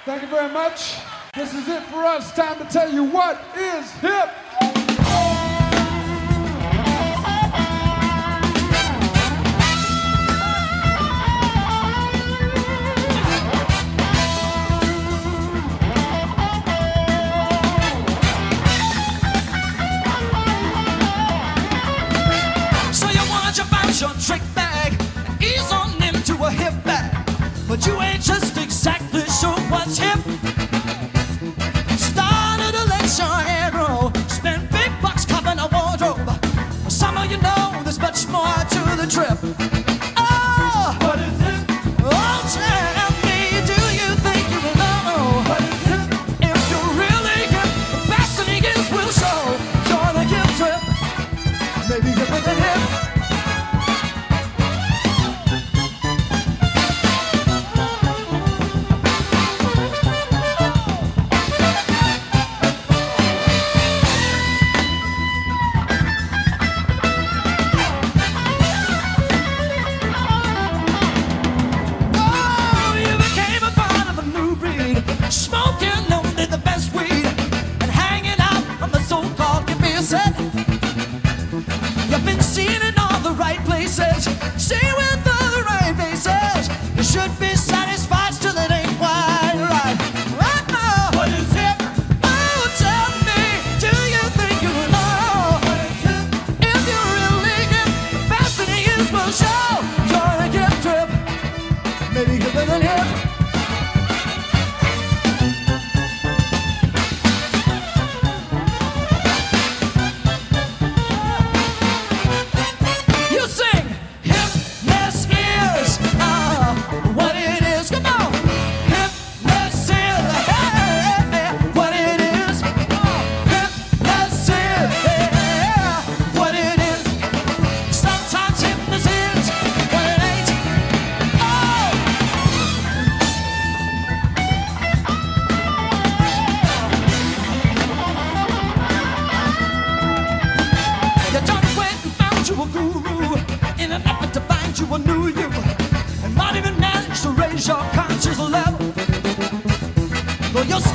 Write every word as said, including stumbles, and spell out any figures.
Thank you very much. This is it for us. Time to tell you what is hip. So you wanna jump out your trick bag and ease on into a hip bag, but you ain't just exactly sure what's hip. Started to let your hair grow, spend big bucks copping a wardrobe. Some of you know there's much more to the trip. Oh, What is hip? oh, tell me, do you think you know? What is hip? If you're really hip, the best thing is we'll show you're the hip trip. Maybe hipper than hip. Oh, you became a part of a new breed, smoking only the best weed and hanging out on the so-called hippie set. You've been seen in all the right places, seen with all the right faces. You should be satisfied, still it ain't quite right. Right now, What is hip? oh, tell me, do you think you know? What is hip? If you're really hip, the best thing is we'll show you're a hip trip. Maybe hipper than hip. You sing hipness is uh, what it is. Come on, hipness is hey, what it is. Hipness is hey, what it is. Sometimes hipness is what it ain't. Oh. You done went and found you a guru in an effort to find you a new you, and might even manage to raise your conscious level. Though you're